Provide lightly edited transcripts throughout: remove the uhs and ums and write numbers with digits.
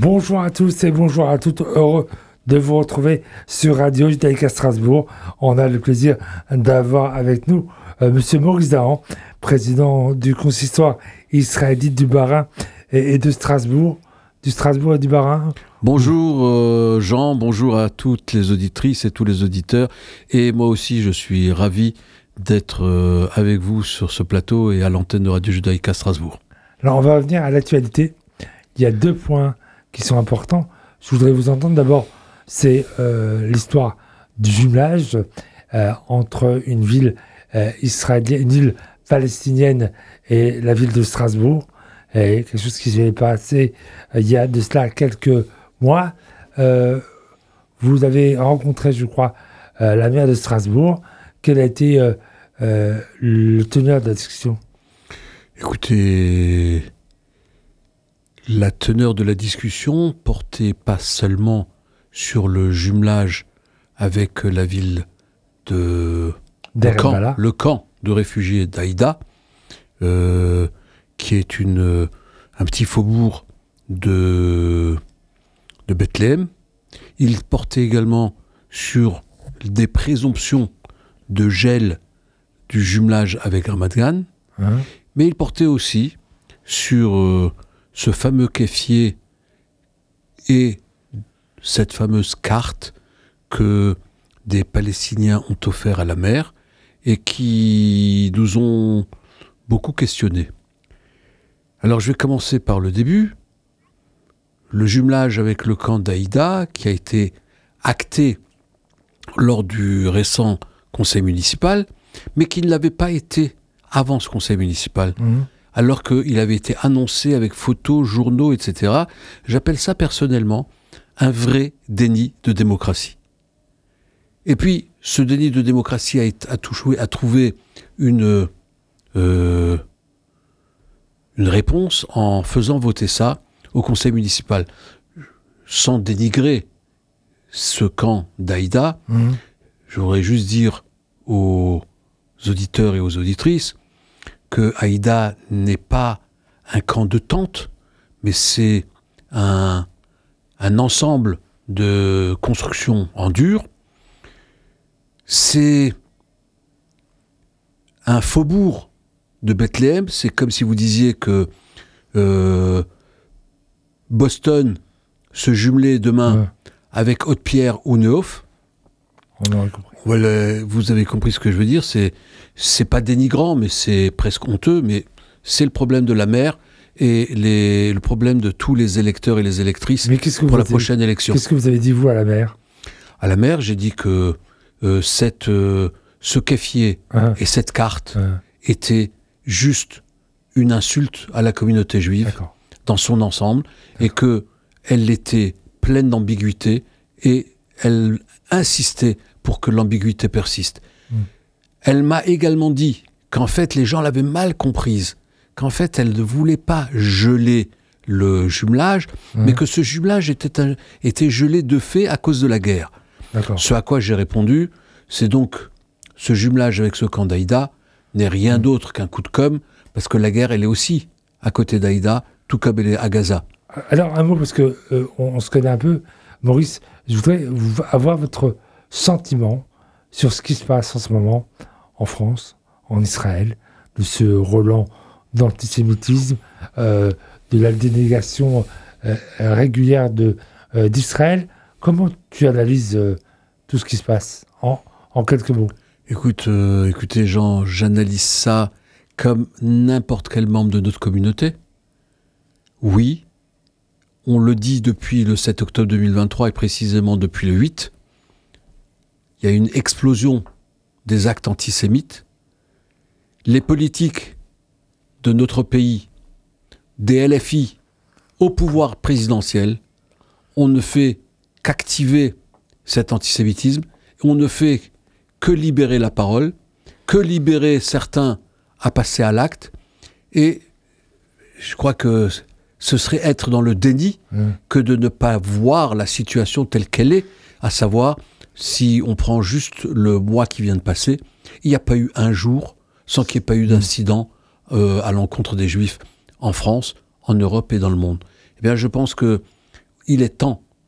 Bonjour à tous et bonjour à toutes. Heureux de vous retrouver sur Radio Judaïka Strasbourg. On a le plaisir d'avoir avec nous Monsieur Maurice Dahan, président du consistoire israélite du Bas-Rhin et de Strasbourg. Du Strasbourg et du Bas-Rhin. Bonjour Jean, bonjour à toutes les auditrices et tous les auditeurs. Et moi aussi, je suis ravi d'être avec vous sur ce plateau et à l'antenne de Radio Judaïka Strasbourg. Alors, on va revenir à l'actualité. Il y a 2 points qui sont importants. Je voudrais vous entendre d'abord, c'est l'histoire du jumelage entre une ville israélienne, une ville palestinienne et la ville de Strasbourg. Et quelque chose qui s'est passé il y a de cela quelques mois. Vous avez rencontré, je crois, la maire de Strasbourg. Quel a été le teneur de la discussion ? Écoutez, la teneur de la discussion portait pas seulement sur le jumelage avec la ville de le camp de réfugiés d'Aïda, qui est un petit faubourg de Bethléem. Il portait également sur des présomptions de gel du jumelage avec Ramat Gan, mais il portait aussi sur ce fameux kéfier et cette fameuse carte que des Palestiniens ont offert à la mer et qui nous ont beaucoup questionnés. Alors je vais commencer par le début. Le jumelage avec le camp d'Aïda, qui a été acté lors du récent conseil municipal, mais qui ne l'avait pas été avant ce conseil municipal, alors qu'il avait été annoncé avec photos, journaux, etc. J'appelle ça personnellement un vrai déni de démocratie. Et puis, ce déni de démocratie a trouvé une réponse en faisant voter ça au conseil municipal. Sans dénigrer ce camp d'Aïda, je voudrais juste dire aux auditeurs et aux auditrices que Aïda n'est pas un camp de tentes, mais c'est un ensemble de constructions en dur. C'est un faubourg de Bethléem. C'est comme si vous disiez que Boston se jumelait demain avec Haute-Pierre ou Neuhoff. On aurait compris. Voilà, vous avez compris ce que je veux dire. C'est pas dénigrant, mais c'est presque honteux. Mais c'est le problème de la mer et le problème de tous les électeurs et les électrices pour la prochaine élection. Qu'est-ce que vous avez dit, vous, à la maire ? À la maire, j'ai dit que ce kéfier et cette carte étaient juste une insulte à la communauté juive dans son ensemble et qu'elle était pleine d'ambiguïté et elle insistait pour que l'ambiguïté persiste. Elle m'a également dit qu'en fait, les gens l'avaient mal comprise, qu'en fait, elle ne voulait pas geler le jumelage, mais que ce jumelage était gelé de fait à cause de la guerre. Ce à quoi j'ai répondu, c'est donc ce jumelage avec ce camp d'Aïda n'est rien d'autre qu'un coup de com', parce que la guerre, elle est aussi à côté d'Aïda, tout comme elle est à Gaza. Alors, un mot, parce que on se connaît un peu. Maurice, je voudrais avoir votre sentiment sur ce qui se passe en ce moment en France, en Israël, de ce relent d'antisémitisme, de la dénégation régulière d'Israël. Comment tu analyses tout ce qui se passe en quelques mots ? Écoutez Jean, j'analyse ça comme n'importe quel membre de notre communauté. Oui, on le dit depuis le 7 octobre 2023 et précisément depuis le 8, il y a une explosion des actes antisémites. Les politiques de notre pays, des LFI au pouvoir présidentiel, on ne fait qu'activer cet antisémitisme, on ne fait que libérer la parole, que libérer certains à passer à l'acte, et je crois que ce serait être dans le déni que de ne pas voir la situation telle qu'elle est, à savoir, si on prend juste le mois qui vient de passer, il n'y a pas eu un jour sans qu'il n'y ait pas eu d'incident à l'encontre des Juifs en France, en Europe et dans le monde. Eh bien, je pense qu'il il est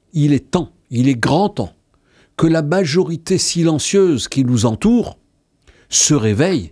grand temps que la majorité silencieuse qui nous entoure se réveille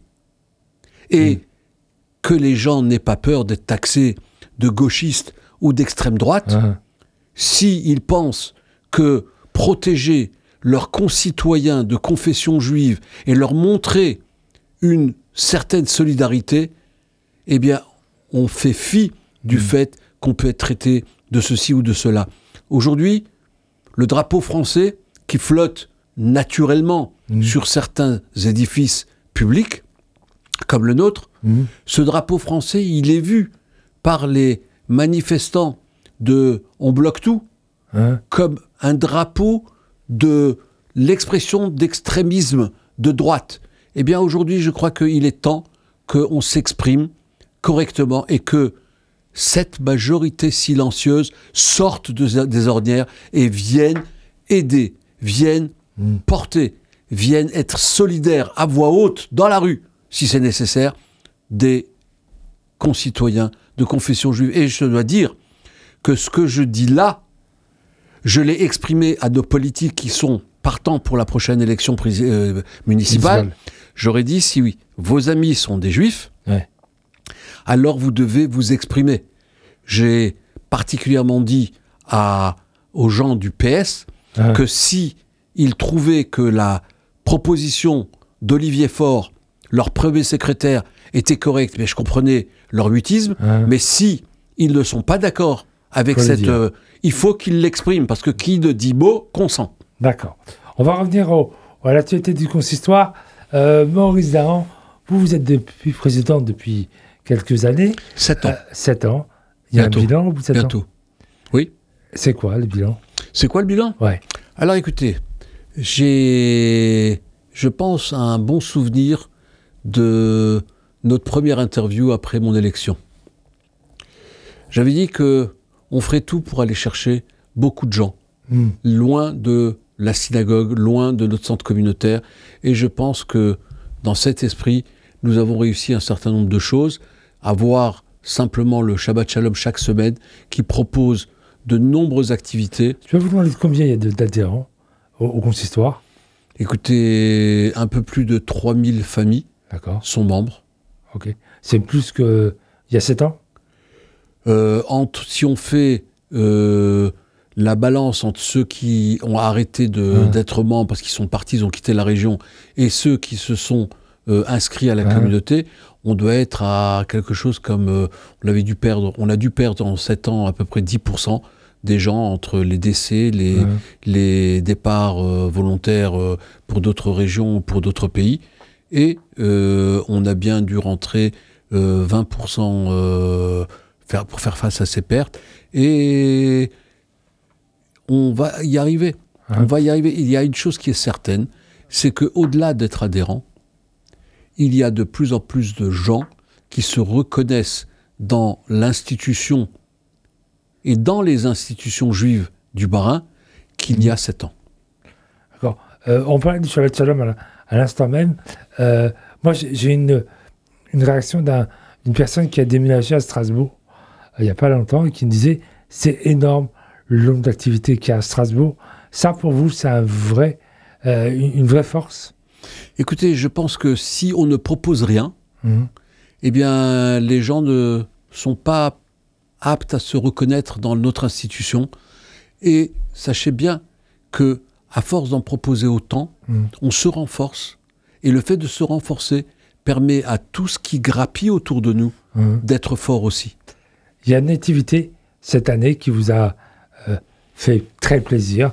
et que les gens n'aient pas peur d'être taxés de gauchistes ou d'extrême droite s'ils pensent que protéger leurs concitoyens de confession juive et leur montrer une certaine solidarité, eh bien, on fait fi du fait qu'on peut être traité de ceci ou de cela. Aujourd'hui, le drapeau français qui flotte naturellement sur certains édifices publics, comme le nôtre, ce drapeau français, il est vu par les manifestants de « on bloque tout » comme un drapeau de l'expression d'extrémisme de droite. Eh bien, aujourd'hui, je crois qu'il est temps qu'on s'exprime correctement et que cette majorité silencieuse sorte des ornières et vienne aider, vienne porter, vienne être solidaire à voix haute dans la rue, si c'est nécessaire, des concitoyens de confession juive. Et je dois dire que ce que je dis là, je l'ai exprimé à nos politiques qui sont partants pour la prochaine élection municipale. J'aurais dit, si oui, vos amis sont des juifs, alors vous devez vous exprimer. J'ai particulièrement dit aux gens du PS que si ils trouvaient que la proposition d'Olivier Faure, leur premier secrétaire, était correcte, mais je comprenais leur mutisme, mais si ils ne sont pas d'accord avec cette... il faut qu'ils l'expriment, parce que qui ne dit mot, consent. D'accord. On va revenir à l'actualité du consistoire. Maurice Dahan, vous êtes président depuis quelques années. 7 ans. 7 ans. Il y a bientôt. Un bilan au bout de 7 ans. Bientôt. Oui. C'est quoi le bilan ? C'est quoi le bilan ? Ouais. Alors écoutez, j'ai, je pense, un bon souvenir de notre première interview après mon élection. J'avais dit qu'on ferait tout pour aller chercher beaucoup de gens, loin de la synagogue, loin de notre centre communautaire. Et je pense que dans cet esprit, nous avons réussi un certain nombre de choses. Avoir simplement le Shabbat Shalom chaque semaine qui propose de nombreuses activités. Je peux vous demander combien il y a d'adhérents au consistoire ? Écoutez, un peu plus de 3000 familles sont membres. Ok. C'est plus qu'il y a 7 ans ? Si on fait la balance entre ceux qui ont arrêté d'être membres parce qu'ils sont partis, ils ont quitté la région, et ceux qui se sont inscrits à la communauté, on doit être à quelque chose comme... on a dû perdre en 7 ans à peu près 10% des gens entre les décès, les départs volontaires pour d'autres régions, pour d'autres pays. Et on a bien dû rentrer 20% pour faire face à ces pertes. Et on va y arriver. On va y arriver. Il y a une chose qui est certaine, c'est qu'au-delà d'être adhérent, il y a de plus en plus de gens qui se reconnaissent dans l'institution et dans les institutions juives du Bas-Rhin qu'il y a 7 ans. D'accord. On parlait du Shabbat Shalom à l'instant même. Moi, j'ai une réaction d'une personne qui a déménagé à Strasbourg il n'y a pas longtemps et qui me disait « c'est énorme le nombre d'activités qu'il y a à Strasbourg ». Ça, pour vous, c'est une vraie force ? Écoutez, je pense que si on ne propose rien, eh bien, les gens ne sont pas aptes à se reconnaître dans notre institution. Et sachez bien que, à force d'en proposer autant, on se renforce. Et le fait de se renforcer permet à tout ce qui grappille autour de nous d'être fort aussi. Il y a une activité cette année qui vous a fait très plaisir,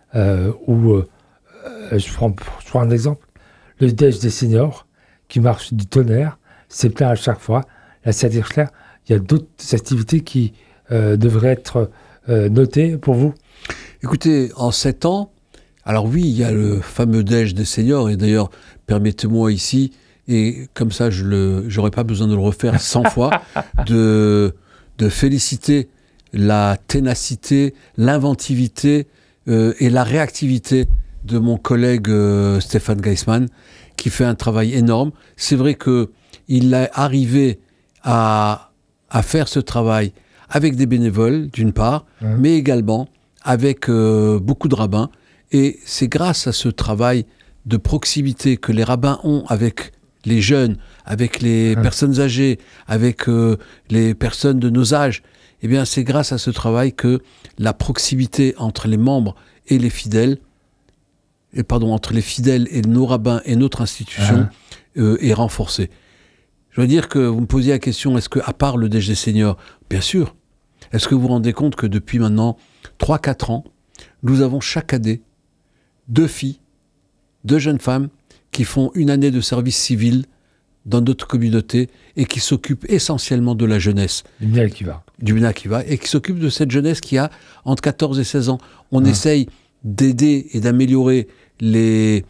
je prends un exemple. Le déj des seniors, qui marche du tonnerre, c'est plein à chaque fois. La Sadirchler, il y a d'autres activités qui devraient être notées pour vous ? Écoutez, en 7 ans, alors oui, il y a le fameux déj des seniors, et d'ailleurs, permettez-moi ici, et comme ça, j'aurais pas besoin de le refaire 100 fois, de féliciter la ténacité, l'inventivité et la réactivité de mon collègue Stéphane Geisman, qui fait un travail énorme. C'est vrai qu'il est arrivé à faire ce travail avec des bénévoles, d'une part, mais également avec beaucoup de rabbins. Et c'est grâce à ce travail de proximité que les rabbins ont avec les jeunes, avec les personnes âgées, avec les personnes de nos âges. Eh bien, c'est grâce à ce travail que la proximité entre les membres et les fidèles, entre les fidèles et nos rabbins et notre institution est renforcée. Je veux dire que vous me posiez la question, est-ce qu'à part le DG Senior, bien sûr, est-ce que vous vous rendez compte que depuis maintenant 3-4 ans, nous avons chaque année 2 filles, 2 jeunes femmes qui font une année de service civil dans notre communauté et qui s'occupent essentiellement de la jeunesse. Du Bnei Akiva, et qui s'occupent de cette jeunesse qui a entre 14 et 16 ans. On essaye d'aider et d'améliorer les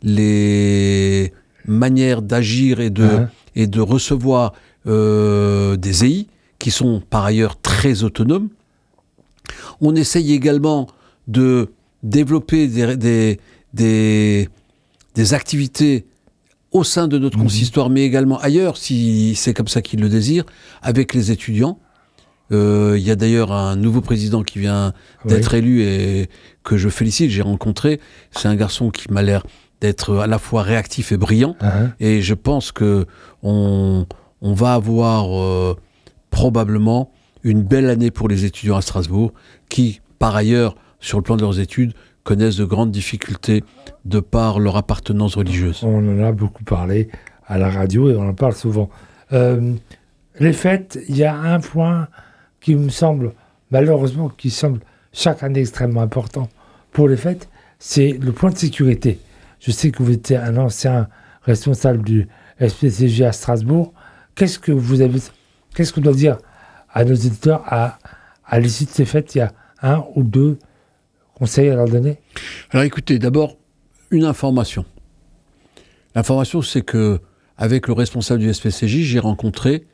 manières d'agir et de recevoir des EI qui sont par ailleurs très autonomes. On essaye également de développer des activités au sein de notre consistoire, mais également ailleurs, si c'est comme ça qu'ils le désirent, avec les étudiants. Il y a d'ailleurs un nouveau président qui vient d'être élu et que je félicite, j'ai rencontré. C'est un garçon qui m'a l'air d'être à la fois réactif et brillant. Et je pense qu'on va avoir probablement une belle année pour les étudiants à Strasbourg, qui, par ailleurs, sur le plan de leurs études, connaissent de grandes difficultés de par leur appartenance religieuse. On en a beaucoup parlé à la radio et on en parle souvent. Les fêtes, il y a un point qui me semble, malheureusement, qui semble chaque année extrêmement important pour les fêtes, c'est le point de sécurité. Je sais que vous étiez un ancien responsable du SPCJ à Strasbourg. Qu'est-ce qu'on doit dire à nos éditeurs à l'issue de ces fêtes? Il y a 1 ou 2 conseils à leur donner? Alors écoutez, d'abord, une information. L'information, c'est que avec le responsable du SPCJ, j'ai rencontré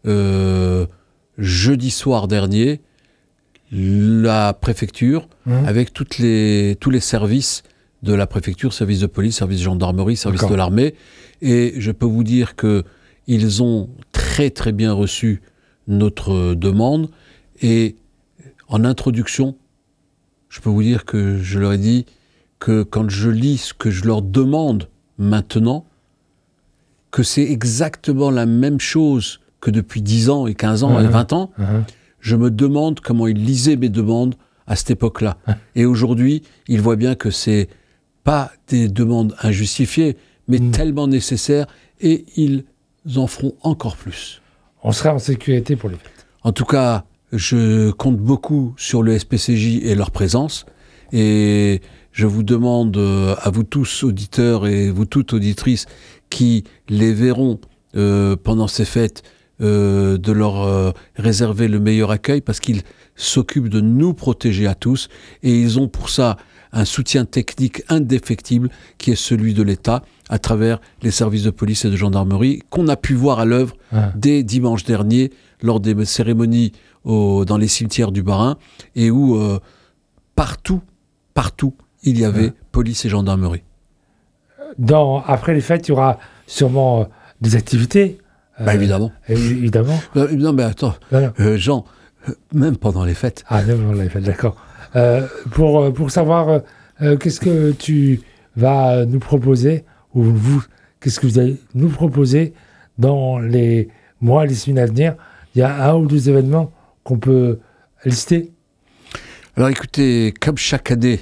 jeudi soir dernier la préfecture avec tous les services de la préfecture, services de police, services de gendarmerie, services de l'armée. Et je peux vous dire qu'ils ont très très bien reçu notre demande. Et en introduction, je peux vous dire que je leur ai dit que quand je lis ce que je leur demande maintenant, que c'est exactement la même chose que depuis 10 ans et 15 ans et 20 ans, je me demande comment ils lisaient mes demandes à cette époque-là. Et aujourd'hui, ils voient bien que c'est pas des demandes injustifiées, mais tellement nécessaires, et ils en feront encore plus. On sera en sécurité pour les fêtes. En tout cas, je compte beaucoup sur le SPCJ et leur présence, et je vous demande à vous tous auditeurs et vous toutes auditrices qui les verront pendant ces fêtes de leur réserver le meilleur accueil, parce qu'ils s'occupent de nous protéger à tous, et ils ont pour ça un soutien technique indéfectible qui est celui de l'État à travers les services de police et de gendarmerie qu'on a pu voir à l'œuvre dès dimanche dernier lors des cérémonies dans les cimetières du Bas-Rhin, et où partout il y avait police et gendarmerie. Après les fêtes, il y aura sûrement des activités. Évidemment. Évidemment. Non, mais attends, Jean, même pendant les fêtes. Ah, même pendant les fêtes, d'accord. Pour savoir qu'est-ce que tu vas nous proposer, ou qu'est-ce que vous allez nous proposer dans les mois, les semaines à venir, il y a 1 ou 2 événements qu'on peut lister? Alors écoutez, comme chaque année,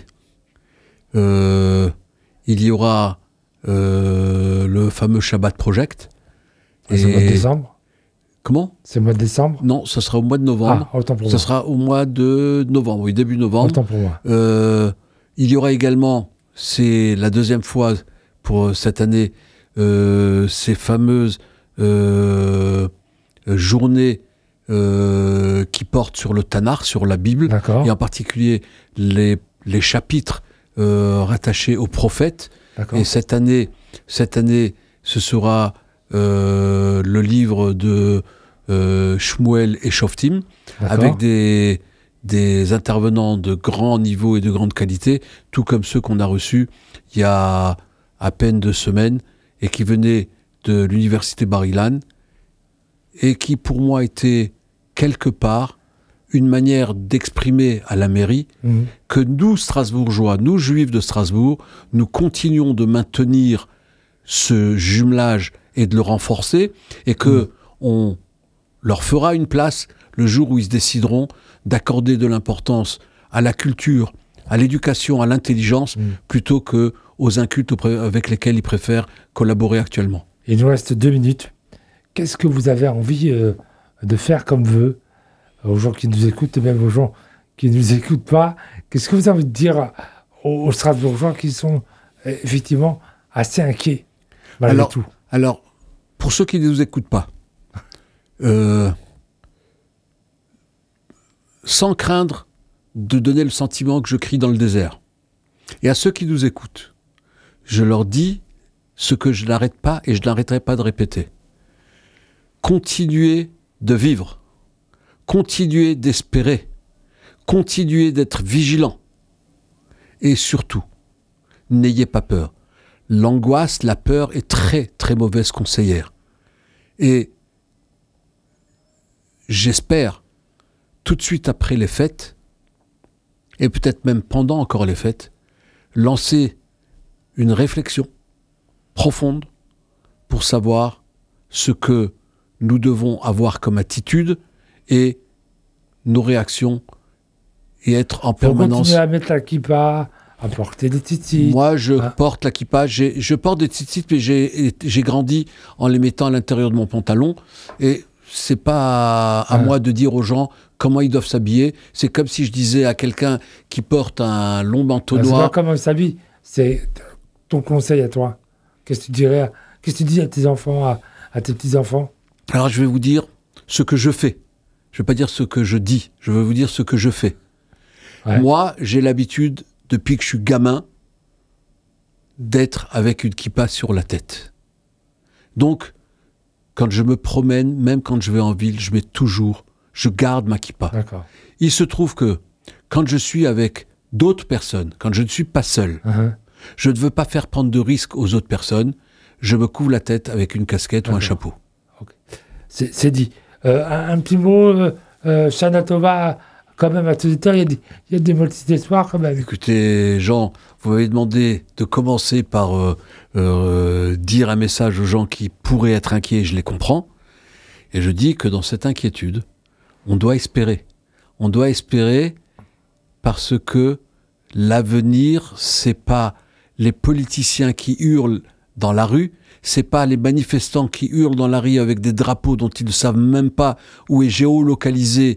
il y aura le fameux Shabbat Project. C'est le mois de décembre? Comment? C'est le mois de décembre? Non, ça sera au mois de novembre. Ah, autant pour moi. Ça sera au mois de novembre, oui, début novembre. Autant pour moi. Il y aura également, c'est la 2e fois pour cette année, ces fameuses journées qui portent sur le Tanakh, sur la Bible, D'accord. et en particulier les chapitres rattachés aux prophètes. D'accord. Et cette année, ce sera le livre de Shmuel et Shoftim, avec des intervenants de grand niveau et de grande qualité, tout comme ceux qu'on a reçus il y a à peine 2 semaines, et qui venaient de l'université Bar-Ilan, et qui pour moi étaient quelque part une manière d'exprimer à la mairie que nous, Strasbourgeois, nous, Juifs de Strasbourg, nous continuons de maintenir ce jumelage et de le renforcer, et que on leur fera une place le jour où ils se décideront d'accorder de l'importance à la culture, à l'éducation, à l'intelligence, plutôt qu'aux incultes avec lesquels ils préfèrent collaborer actuellement. Il nous reste 2 minutes. Qu'est-ce que vous avez envie de faire comme vœu aux gens qui nous écoutent, et même aux gens qui ne nous écoutent pas? Qu'est-ce que vous avez envie de dire aux Strasbourgeois qui sont effectivement assez inquiets malgré tout? Alors, pour ceux qui ne nous écoutent pas, sans craindre de donner le sentiment que je crie dans le désert, et à ceux qui nous écoutent, je leur dis ce que je n'arrête pas et je n'arrêterai pas de répéter. Continuez de vivre. Continuez d'espérer, continuez d'être vigilants. Et surtout, n'ayez pas peur. L'angoisse, la peur est très, très mauvaise conseillère. Et j'espère, tout de suite après les fêtes, et peut-être même pendant encore les fêtes, lancer une réflexion profonde pour savoir ce que nous devons avoir comme attitude et nos réactions, et être en permanence... Continuer à mettre la kippa, à porter des tzitzit. Moi, je porte la kippa. Je porte des tzitzit, mais j'ai grandi en les mettant à l'intérieur de mon pantalon. Et c'est pas à moi de dire aux gens comment ils doivent s'habiller. C'est comme si je disais à quelqu'un qui porte un long manteau noir... C'est pas comment ils s'habillent. C'est ton conseil à toi. Qu'est-ce que tu dirais Qu'est-ce que tu dis à tes enfants, à tes petits-enfants? Alors, je vais vous dire ce que je fais. Je ne vais pas dire ce que je dis, je vais vous dire ce que je fais. Ouais. Moi, j'ai l'habitude, depuis que je suis gamin, d'être avec une kippa sur la tête. Donc, quand je me promène, même quand je vais en ville, je garde ma kippa. D'accord. Il se trouve que quand je suis avec d'autres personnes, quand je ne suis pas seul, je ne veux pas faire prendre de risques aux autres personnes, je me couvre la tête avec une casquette ou un chapeau. Okay. C'est dit. Un petit mot, Shana Tova, quand même, à tous les temps, il y a des motifs d'espoir quand même. Écoutez, Jean, vous m'avez demandé de commencer par dire un message aux gens qui pourraient être inquiets, je les comprends. Et je dis que dans cette inquiétude, on doit espérer. On doit espérer parce que l'avenir, c'est pas les politiciens qui hurlent dans la rue, c'est pas les manifestants qui hurlent dans la rue avec des drapeaux dont ils ne savent même pas où est géolocalisé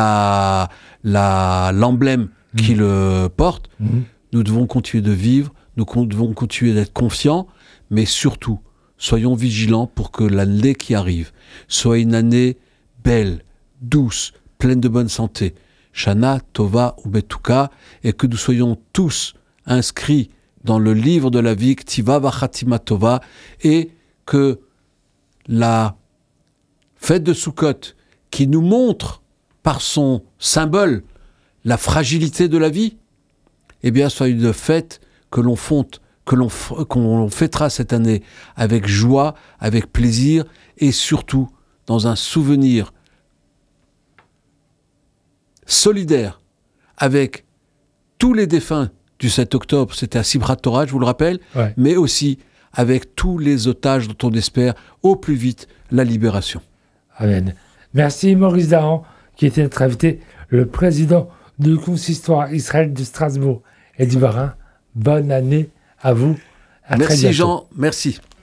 l'emblème qui le porte. Nous devons continuer de vivre, nous devons continuer d'être confiants, mais surtout, soyons vigilants pour que l'année qui arrive soit une année belle, douce, pleine de bonne santé. Shana, Tova, Ubetuka, et que nous soyons tous inscrits dans le livre de la vie, Ktiva Vachatima Tova, et que la fête de Sukkot, qui nous montre par son symbole la fragilité de la vie, eh bien, soit une fête qu'on fêtera cette année avec joie, avec plaisir, et surtout dans un souvenir solidaire avec tous les défunts du 7 octobre, c'était à Simchat Torah, je vous le rappelle, mais aussi avec tous les otages dont on espère au plus vite la libération. Amen. Merci Maurice Dahan, qui était notre invité, le président du consistoire Israël de Strasbourg et du Bas-Rhin. Bonne année à vous. À très bientôt. Merci Jean, merci.